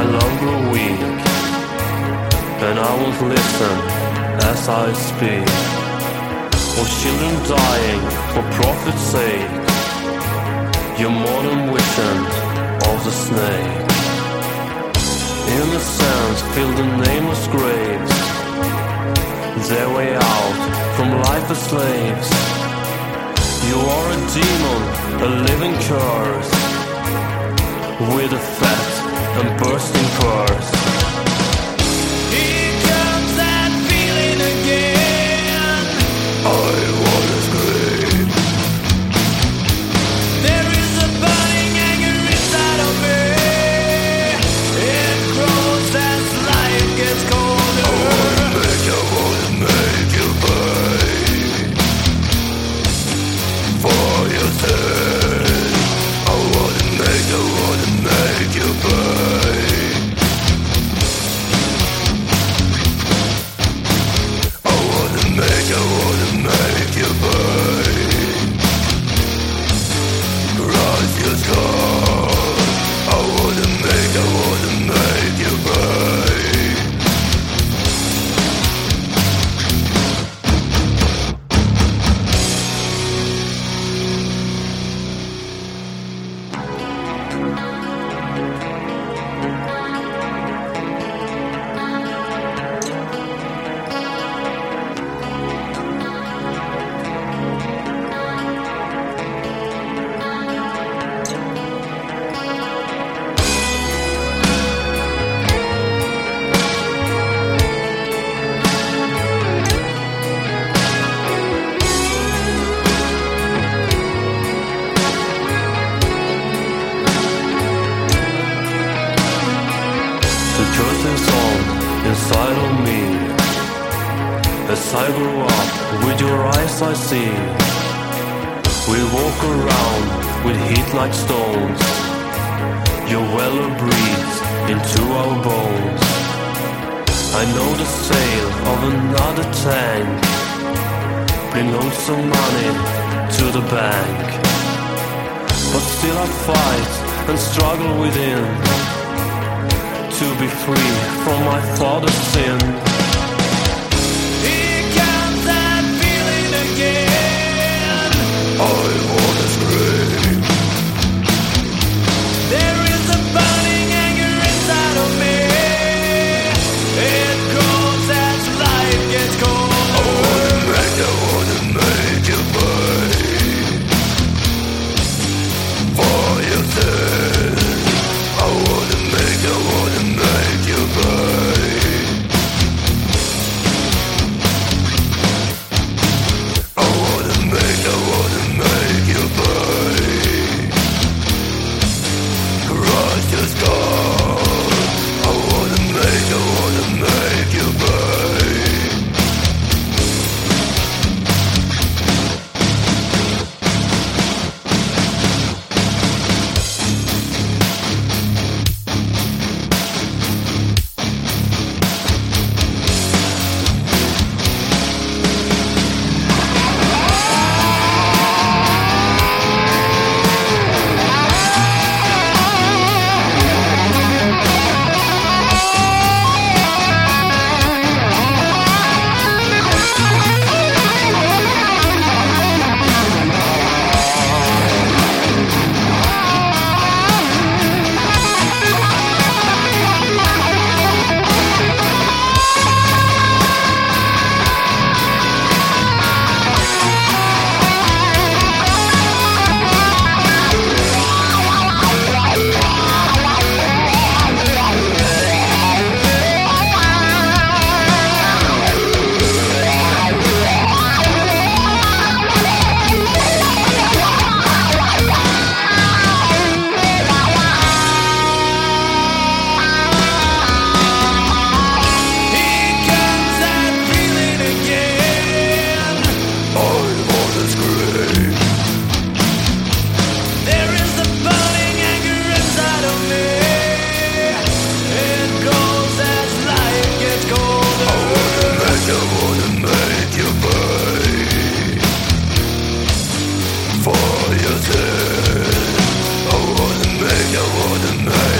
love grew weak, and I won't listen as I speak. Of children dying for profit's sake, your modern vision of the snake. Innocents fill the nameless graves, their way out from life as slaves. You are a demon, a living curse, with a fat and bursting purse. Here comes that feeling again. I wanna scream. There is a burning anger inside of me. It grows as life gets colder. I wanna make you pay for your sin. I wanna make you pay. I wanna make you pay. Cross your skull. I wanna make you pay. Inside of me, as I grow up, with your eyes I see. We walk around with heat like stones. Your weller breathes into our bones. I know the sail of another tank bring home some money to the bank, but still I fight and struggle within to be free from my father's sin. Here comes that feeling again. I wanna scream. There is a burning anger inside of me. It grows as life gets colder. I wanna make you pay for your sin. I wanna make you pay. I wanna make you pay. Crush your skull. I wanna make you pay. I wanna make